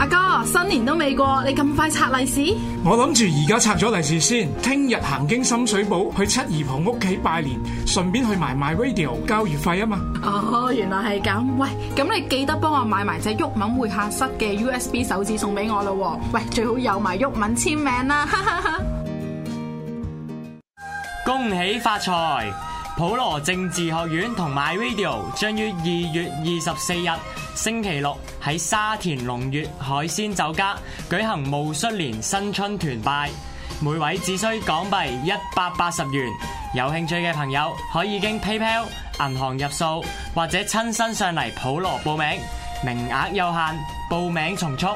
阿哥，新年都未過，你咁快拆利是？ 我諗住而家拆咗利是先，聽日行經深水埗去七姨婆屋企拜年，順便去埋 MyRadio 交月費啊嘛。 哦，原來係咁。喂，咁你記得幫我買埋隻毓民會客室嘅 USB 手指送俾我咯。喂，最好有埋毓民簽名啦。哈哈哈。 恭喜發財！普羅政治學院同 MyRadio 將於2月24日星期六喺沙田龍悅海鮮酒家舉行戊戌年新春團拜，每位只需港幣180元。有興趣嘅朋友可以經 PayPal 銀行入數，或者親身上嚟普羅報名，名額有限，報名從速。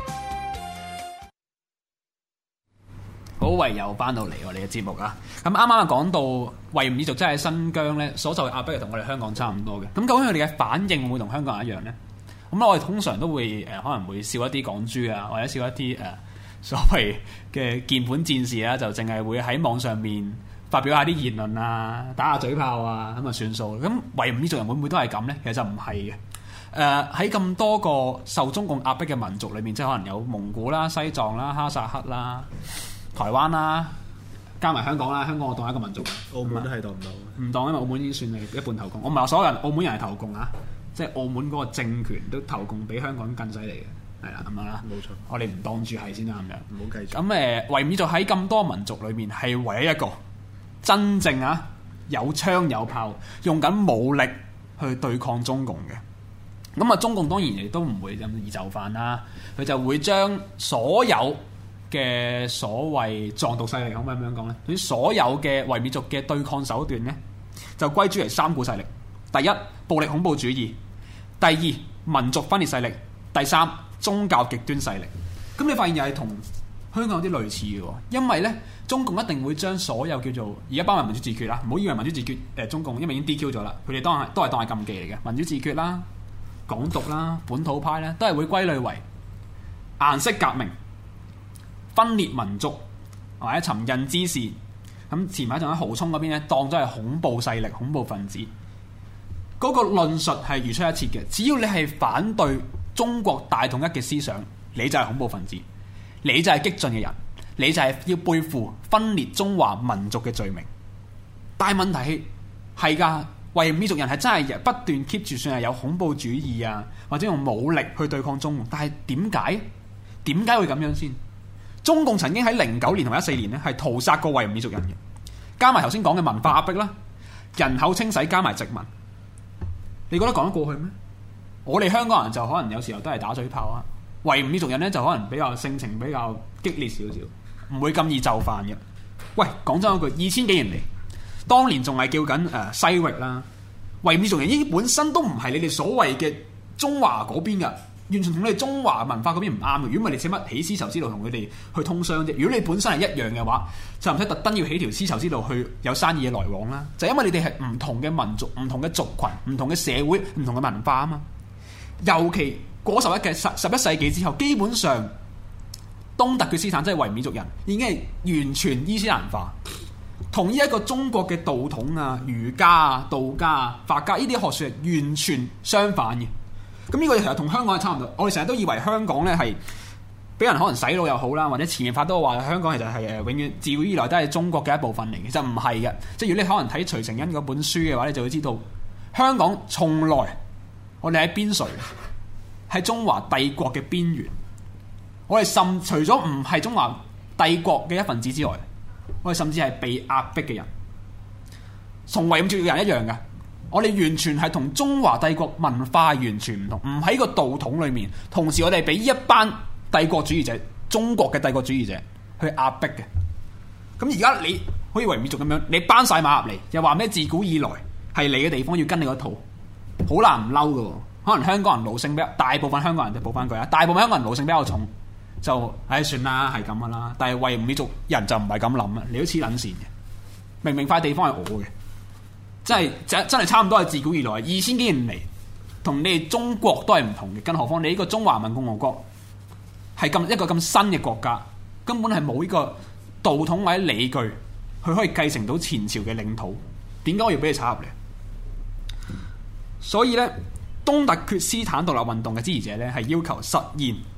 好，唯有翻到嚟我哋嘅節目啊！咁啱啱講到維吾爾族真係新疆咧所受嘅壓迫，同我哋香港差唔多嘅。咁究竟佢哋嘅反應會唔會同香港人一樣呢？咁我哋通常都會可能會笑一啲港豬啊，或者笑一啲所謂嘅鍵盤戰士啊，就淨係會喺網上面發表下啲言論啊，打下嘴炮啊，咁啊算數。咁維吾爾族人會唔會都係咁呢？其實就唔係嘅。喺咁多個受中共壓迫嘅民族裏面，即係可能有蒙古啦、西藏啦、哈薩克啦、台灣啦，加埋香港啦，香港我當係一個民族， 澳門都係當唔到， 唔當，因為澳門已經算係一半投共。我唔係話所有人澳門人係投共啊，即係澳門嗰個政權都投共比香港更犀利嘅，係啦咁樣啦。冇錯，我哋唔當住係先啦咁樣。 唔好繼續。 咁維吾爾族喺咁多民族裏面係唯一一個真正有槍有炮，用緊武力去對抗中共嘅。咁中共當然亦都唔會咁易就範啦，佢就會將所有嘅所謂藏獨勢力，可唔可以咁樣講呢？對於所有嘅維吾爾族嘅對抗手段呢，就歸諸為三股勢力：第一，暴力恐怖主義；第二，民族分裂勢力；第三，宗教極端勢力。咁你發現又係同香港有啲類似嘅喎，因為呢，中共一定會將所有叫做而家包埋民主自決啦，唔好以為民主自決中共因為已經 DQ 咗啦，佢哋都係當係禁忌嚟嘅。民主自決啦、港獨啦、本土派咧，都係會歸類為顏色革命、分裂民族或者尋釁滋事。咁前排仲喺蠔涌嗰邊咧，當咗係恐怖勢力、恐怖分子。嗰個論述係如出一轍嘅，只要你係反對中國大統一嘅思想，你就係恐怖分子，你就係激進嘅人，你就係要背負分裂中華民族嘅罪名。但係問題係㗎，維吾爾族人係真係不斷 keep 住算係有恐怖主義啊，或者用武力去對抗中共。但係點解會咁樣先？中共曾經喺09年同14年咧係屠殺過維吾爾族人嘅，加埋頭先講嘅文化壓迫啦、人口清洗加埋殖民，你覺得講得過去咩？我哋香港人就可能有時候都係打嘴炮啊，維吾爾族人咧就可能比較性情比較激烈少少，唔會咁易就範嘅。喂，講真一句，2000幾年嚟，當年仲係叫緊西域啦，維吾爾族人呢啲本身都唔係你哋所謂嘅中華嗰邊㗎。完全同你哋中華文化嗰邊唔啱嘅。如果唔係你使乜起絲綢之路同佢哋去通商啫？如果你本身係一樣嘅話，就唔使特登要起條絲綢之路去有生意嘅來往啦。就因為你哋係唔同嘅民族、唔同嘅族群、唔同嘅社會、唔同嘅文化啊嘛。尤其過11世紀之後，基本上東突厥斯坦即係維吾爾族人已經係完全伊斯蘭化，同呢一個中國嘅道統啊、儒家啊、道家啊、法家呢啲學説係完全相反嘅。咁呢個其實同香港係差唔多，我哋成日都以為香港咧係俾人可能洗腦又好啦，或者前面發都話香港其實係永遠自古以來都係中國嘅一部分嚟嘅，其實唔係嘅。即係如果你可能睇徐承恩嗰本書嘅話，你就會知道香港從來我哋喺邊陲，喺中華帝國嘅邊緣。我哋除咗唔係中華帝國嘅一份子之外，我哋甚至係被壓迫嘅人，同維吾爾族人一樣嘅。我哋完全係同中華帝國文化完全唔同，唔喺個道統裏面。同時我哋俾一班帝國主義者、中國嘅帝國主義者去壓迫嘅。咁而家你好似維吾爾族咁樣，你班晒馬入嚟，又話咩自古以來係你嘅地方要跟你個套，好難唔嬲㗎。可能香港人奴性比較，大部分香港人就補翻句啊，大部分香港人奴性比較重，就算啦，係咁噶啦。但係維吾爾族人就唔係咁諗啊，你都黐撚線嘅。明明塊地方係我嘅。真係差唔多係自古以來2000幾年嚟，同你哋中國都係唔同嘅。更何況你呢個中華民共和國係一個咁新嘅國家，根本係冇呢個道統或者理據，佢可以繼承到前朝嘅領土。點解我要俾你插入嚟？所以呢，東突厥斯坦獨立運動嘅支持者呢，係要求實現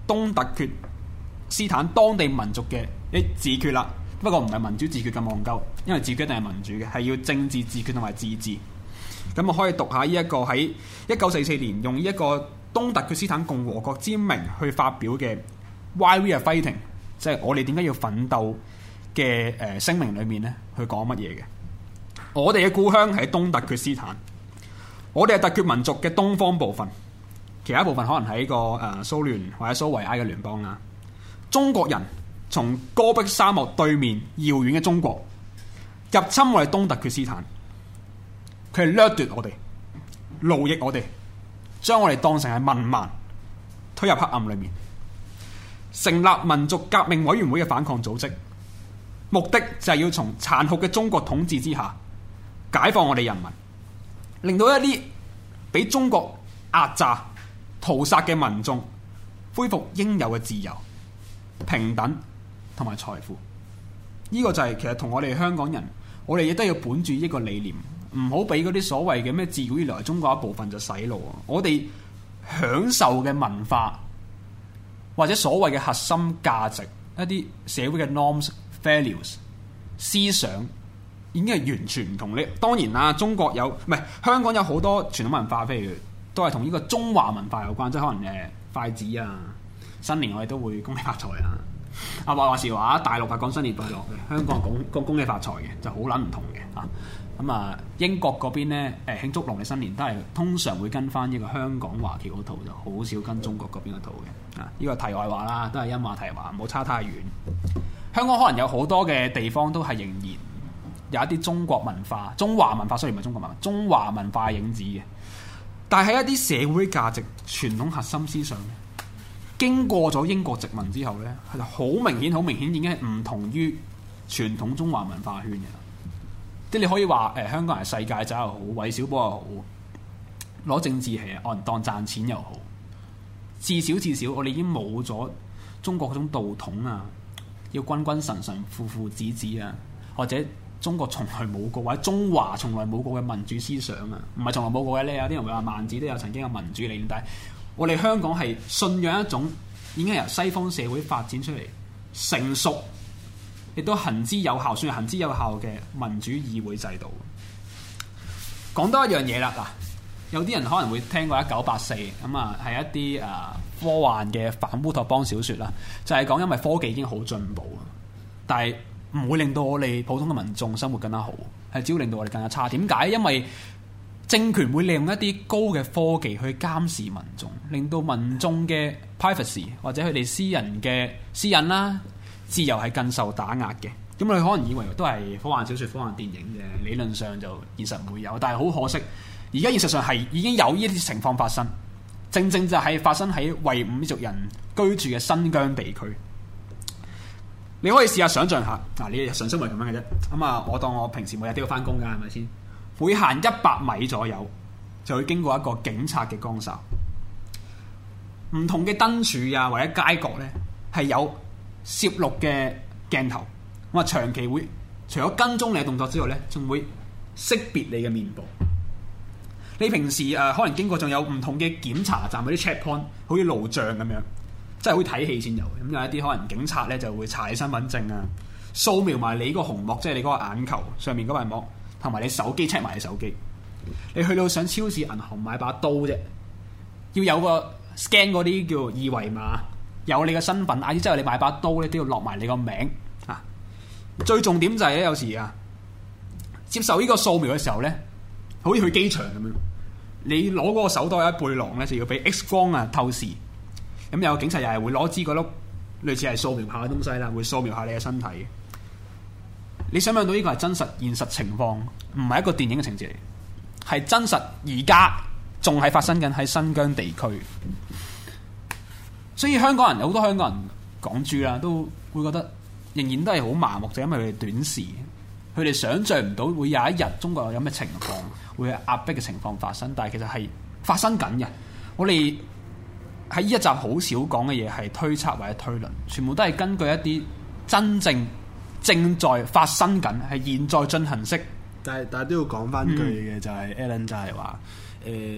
東突厥斯坦當地民族嘅自決啦。不過唔係民主自決咁戇鳩，因為自決一定係民主嘅，係要政治自決同埋自治。咁我可以讀下呢一個喺1944年用呢一個東突厥斯坦共和國之名去發表嘅 Why We Are Fighting， 即係我哋點解要奮鬥嘅聲明裏面咧，去講乜嘢嘅？我哋嘅故鄉係東突厥斯坦，我哋係突厥民族嘅東方部分，其他部分可能喺個蘇聯或者蘇維埃嘅聯邦啦。中國人從戈壁沙漠對面遙遠嘅中國入侵我哋東突厥斯坦，佢係掠奪我哋、奴役我哋，將我哋當成係民蠻，推入黑暗裏面，成立民族革命委員會嘅反抗組織，目的就係要從殘酷嘅中國統治之下解放我哋人民，令到一啲俾中國壓榨、屠殺嘅民眾恢復應有嘅自由、平等同埋財富。呢個就係其實同我哋香港人，我哋亦都要本住一個理念，唔好俾嗰啲所謂嘅咩自古以來中國一部分就洗腦。我哋享受嘅文化或者所謂嘅核心價值，一啲社會嘅 norms、values、思想，已經係完全唔同。你當然啦，中國有唔係香港有好多傳統文化，譬如都係同呢個中華文化有關，即係可能筷子啊，新年我哋都會恭喜發財啊。話時話，大陸係講新年快樂嘅，香港講恭喜發財嘅，就好撚唔同嘅啊。咁啊，英國嗰邊咧慶祝農曆新年都係通常會跟翻呢個香港華僑嗰套，就好少跟中國嗰邊嗰套嘅啊。呢個題外話啦，都係因話題話，唔好差太遠。香港可能有好多嘅地方都係仍然有一啲中國文化、中華文化，雖然唔係中國文化，中華文化嘅影子嘅，但係喺一啲社會價值、傳統核心思想，經過咗英國殖民之後呢，係好明顯、好明顯已經係唔同於傳統中華文化圈嘅。即係你可以話香港人世界仔又好，韋小寶又好，攞政治係按當賺錢又好，至少我哋已經冇咗中國嗰種道統啊，要君君臣臣、父父子子啊，或者中國從來冇過，或者中華從來冇過嘅民主思想啊，唔係從來冇過嘅咧。有啲人會話孟子都有曾經有民主理念，但係我哋香港係信仰一種已經由西方社會發展出嚟、成熟，亦都行之有效，算係行之有效嘅民主議會制度。講多一樣嘢啦，嗱，有啲人可能會聽過1984咁啊，係一啲科幻嘅反烏托邦小説啦，就係講因為科技已經好進步，但係唔會令到我哋普通嘅民眾生活更加好，係只會令到我哋更加差。點解？因為政權會利用一啲高嘅科技去監視民眾，令到民眾嘅 privacy 或者佢哋私人嘅私隱啦、自由係更受打壓嘅。咁你可能以為都係科幻小説、科幻電影嘅，理論上就現實唔會有，但係好可惜，而家現實上係已經有呢啲情況發生，正正就係發生喺維吾爾族人居住嘅新疆地區。你可以試下想像下，你日常生活係咁樣嘅啫。咁啊，我當我平時每日都要翻工㗎，係咪先？每行100米左右，就會經過一個警察嘅崗哨。唔同嘅燈柱啊，或者街角呢，係有攝錄嘅鏡頭。咁啊，長期會除咗跟蹤你嘅動作之外呢，仲會識別你嘅面部。你平時可能經過仲有唔同嘅檢查站嗰啲 checkpoint， 好似路障咁樣，即係好似睇戲先有。咁有一啲可能警察呢就會查你身份證啊，掃描埋你個虹膜，即係你嗰個眼球上面嗰塊膜，同埋你手機 check 埋你手機。你去到上超市銀行買把刀啫，要有個 scan 嗰啲叫二維碼，有你嘅身份 ID 之後，你買把刀咧都要落埋你個名啊。最重點就係咧，有時接受呢個掃描嘅時候咧，好似去機場咁樣，你攞嗰個手袋喺背囊咧就要俾 X 光透視。咁有個警察又係會攞支嗰碌類似係掃描下嘅東西啦，會掃描下你嘅身體。你想象到呢個係真實現實情況，唔係一個電影嘅情節嚟，係真實而家仲係發生緊喺新疆地區。所以香港人有好多香港人港豬啦，都會覺得仍然都係好麻木，就因為佢哋短視，佢哋想像唔到會有一日中國有咩情況會有壓迫嘅情況發生，但係其實係發生緊嘅。我哋喺呢一集好少講嘅嘢係推測或者推論，全部都係根據一啲真正在發生緊，係現在進行式。 但係都要講翻句嘅，就係 Alan 就係話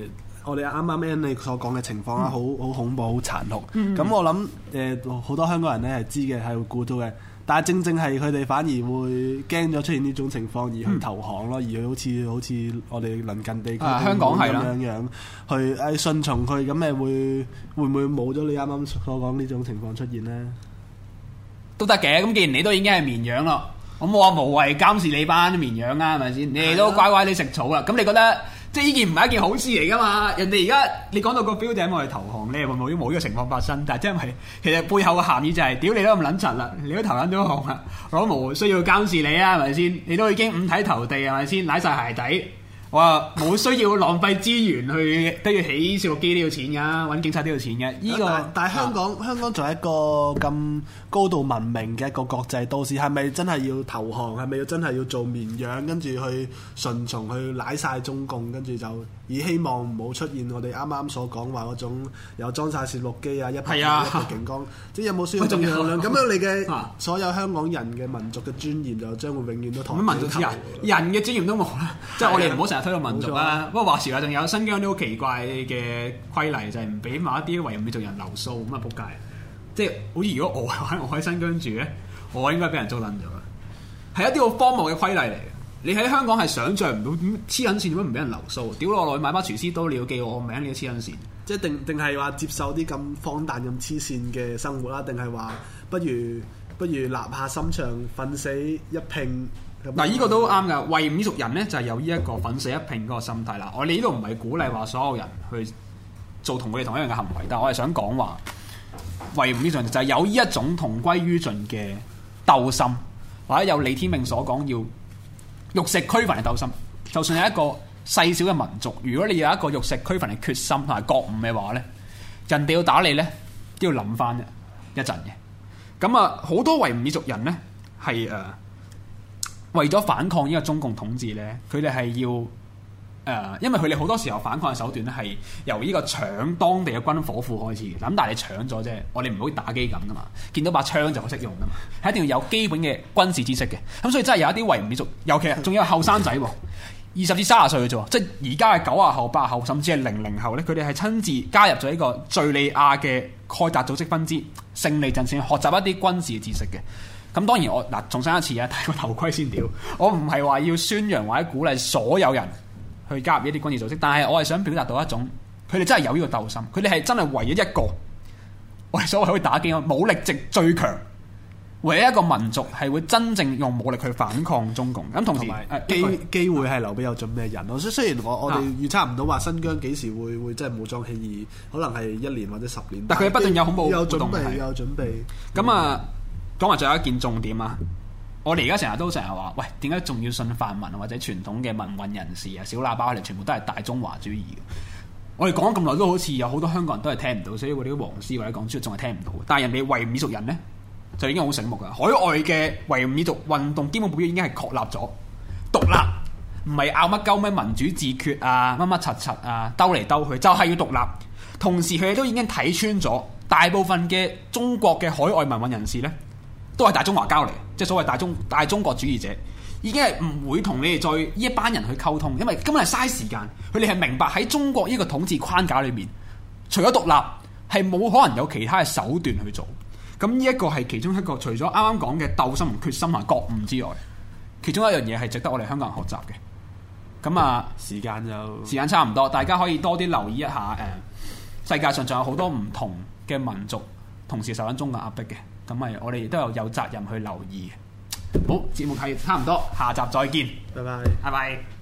我哋啱啱你所講嘅情況啦，好恐怖、好殘酷。咁我諗好多香港人咧係知嘅，係會估到嘅。但係正係佢哋反而會驚咗出現呢種情況而去投降咯，而去好似我哋鄰近地區香港係啦咁樣去順從佢，咁咪會唔會冇咗你啱啱所講呢種情況出現呢？ 都得嘅。咁既然你都已經係綿羊咯，咁我話無謂監視你班綿羊啊，係咪先？你哋都乖乖地食草啦。咁你覺得即係呢件唔係一件好事嚟噶嘛？人哋而家你講到個標點我哋投降，你係會冇呢個情況發生？但係即係其實背後嘅含義就係屌你都咁撚柒啦，你都投撚咗降啦，我都冇需要監視你啊，係咪先？你都已經五體投地係咪先？舐晒鞋底。我話冇需要浪費資源去都要起攝錄機都要錢㗎，揾警察都要錢嘅。 但係香港作為一個咁高度文明嘅一個國際都市，係咪真係要投降？係咪真係要做綿羊，跟住去順從去舐晒中共，跟住就以希望唔好出現我哋啱啱所講話嗰種有裝晒攝錄機啊，一拍警光，即係有冇需要咁樣？咁樣你嘅所有香港人嘅民族嘅尊嚴就將會永遠都同民族人嘅尊嚴都冇啦。即係我哋唔好成日推到民族啦。不過話時話，仲有新疆啲好奇怪嘅規例，就係唔俾某一啲維吾爾族人留鬚，咁啊仆街！即係好似如果我喺新疆住咧，我應該俾人捉撚咗啦。係一啲好荒謬嘅規例嚟嘅。你喺香港係想像唔到點黐撚線，點解唔俾人留鬚？屌我落去買把廚師刀，你要記我名，你都黐撚線。 即係定係話接受啲咁荒誕咁黐線嘅生活啦？定係話不如立下心腸，奮死一拼？ 嗱，呢個都啱㗎。維吾爾族人咧就係有呢一個奮死一拼嗰個心態啦。我哋呢度唔係鼓勵話所有人去做同佢哋同一樣嘅行為，但係我係想講話維吾爾族人就係有呢一種同歸於盡嘅鬥心，或者有李天命所講要玉石俱焚嘅鬥心。就算係一個細小嘅民族，如果你有一個玉石俱焚嘅決心同埋覺悟嘅話咧，人哋要打你咧都要諗翻一陣嘅。咁啊，好多維吾爾族人咧係為咗反抗呢個中共統治咧，佢哋係要因為佢哋好多時候反抗嘅手段咧係由呢個搶當地嘅軍火庫開始嘅。咁但係你搶咗啫，我哋唔好打機咁噶嘛，見到把槍就好識用噶嘛，係一定要有基本嘅軍事知識嘅。咁所以真係有一啲維吾爾族，尤其係仲有後生仔，20至30歲嘅啫，即係而家係90後、80後，甚至係00後咧，佢哋係親自加入咗呢個敍利亞嘅蓋達組織分支勝利陣線，學習一啲軍事嘅知識嘅。咁當然我重申一次啊，戴個頭盔先屌！我唔係話要宣揚或者鼓勵所有人去加入呢啲軍事組織，但係我係想表達到一種，佢哋真係有呢個鬥心，佢哋係真係唯一一個，我哋所謂可以打機武力值最強，唯一一個民族係會真正用武力去反抗中共。咁同時機會係留俾有準備嘅人咯。雖然我哋預測唔到話新疆幾時會真係武裝起義，可能係1年或者10年， 但佢不斷有恐怖有活動嘅。 有準備。 咁啊，講埋最後一件重點啊！我哋而家成日話，喂，點解仲要信泛民或者傳統嘅民運人士啊、小喇叭，佢哋全部都係大中華主義嘅。我哋講咁耐都好似有好多香港人都係聽唔到，所以我哋啲黃絲或者港豬仲係聽唔到。但係人哋維吾爾族人呢，就已經好醒目噶。海外嘅維吾爾族運動基本目標已經係確立咗獨立，唔係拗乜鳩咩民主自決啊、乜乜柒柒啊，兜嚟兜去就係要獨立。同時佢哋都已經睇穿咗大部分嘅中國嘅海外民運人士呢，都係大中華膠嚟，即係所謂大中國主義者，已經係唔會同你哋再呢一班人去溝通，因為根本係嘥時間。佢哋係明白喺中國呢個統治框架裏面，除咗獨立係冇可能有其他嘅手段去做。咁呢一個係其中一個，除咗啱啱講嘅鬥心同決心同覺悟之外，其中一樣嘢係值得我哋香港人學習嘅。咁啊，時間差唔多，大家可以多啲留意一下世界上仲有好多唔同嘅民族同時受緊中國壓迫嘅。咁咪我哋亦都有責任去留意。好，節目係差唔多，下集再見， 拜拜， 拜拜。